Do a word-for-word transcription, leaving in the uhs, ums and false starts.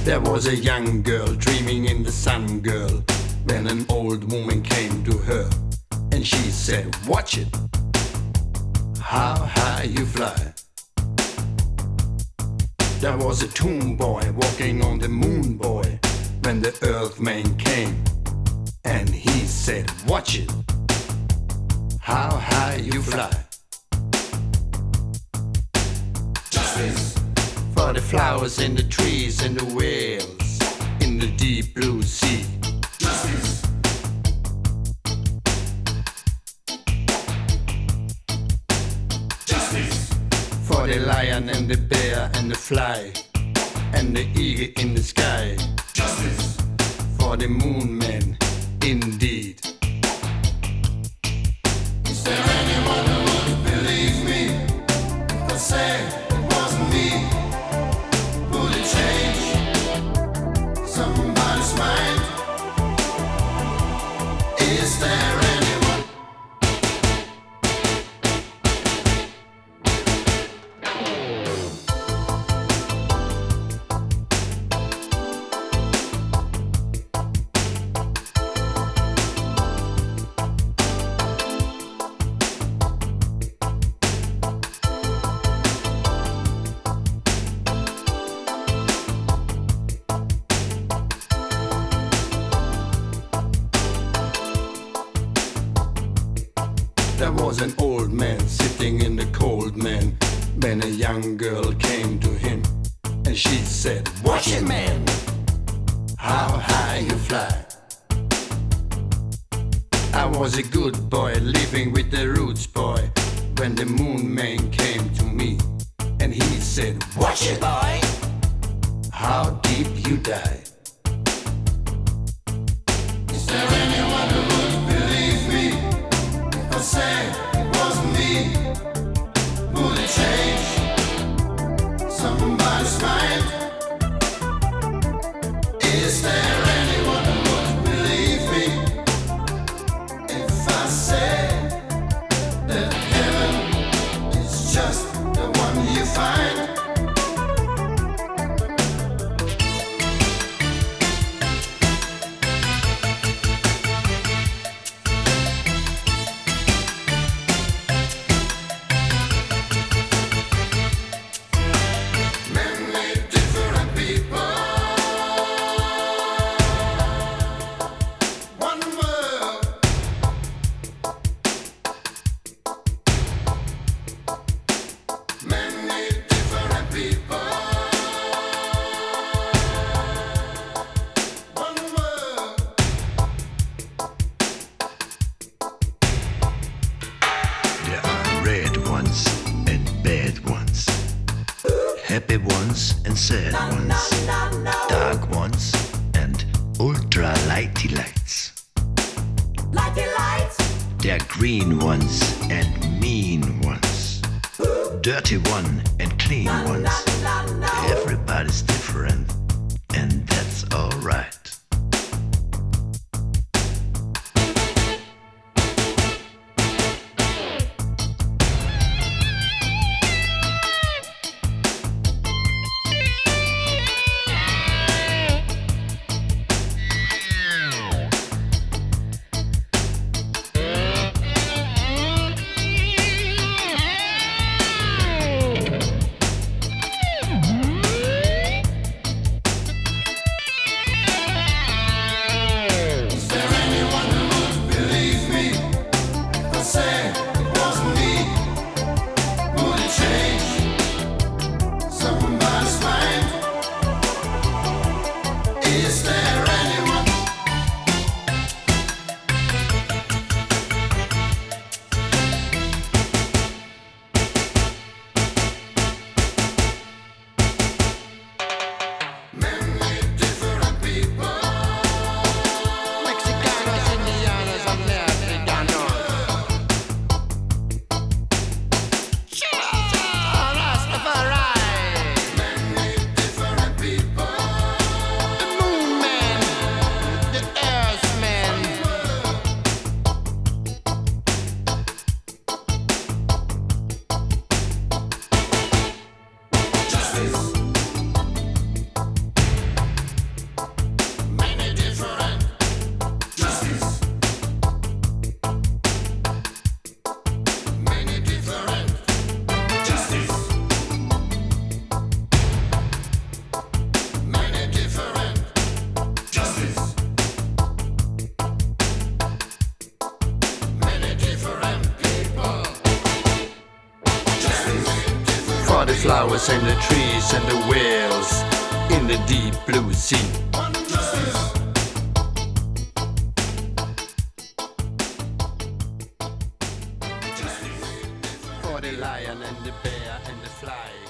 There was a young girl dreaming in the sun, girl, when an old woman came to her and she said, watch it, how high you fly. There was a tomb boy walking on the moon, boy, when the earthman came and he said, watch it, how high you fly. Justice for the flowers and the trees and the whales in the deep blue sea. Justice for the lion and the bear and the fly and the eagle in the sky. Justice for the moon man, indeed. Is there anyone who would believe me if I say it wasn't me? Would it change somebody's mind? Is there anyone? There was an old man sitting in the cold, man, when a young girl came to him and she said, watch it, man, how high you fly. I was a good boy living with the roots, boy, when the moon man came to me and he said, watch it, boy, how deep you die. Is there anyone who would believe me if I say it wasn't me? Would it change somebody's mind? Is there anyone who would believe me if I say that heaven is just the one you find? Happy ones and sad ones, dark ones and ultra lighty lights. Lighty lights. They're green ones and mean ones, dirty one and clean ones. Everybody's different, and that's alright. flowers and the trees and the whales in the deep blue sea. For the lion and the bear and the fly.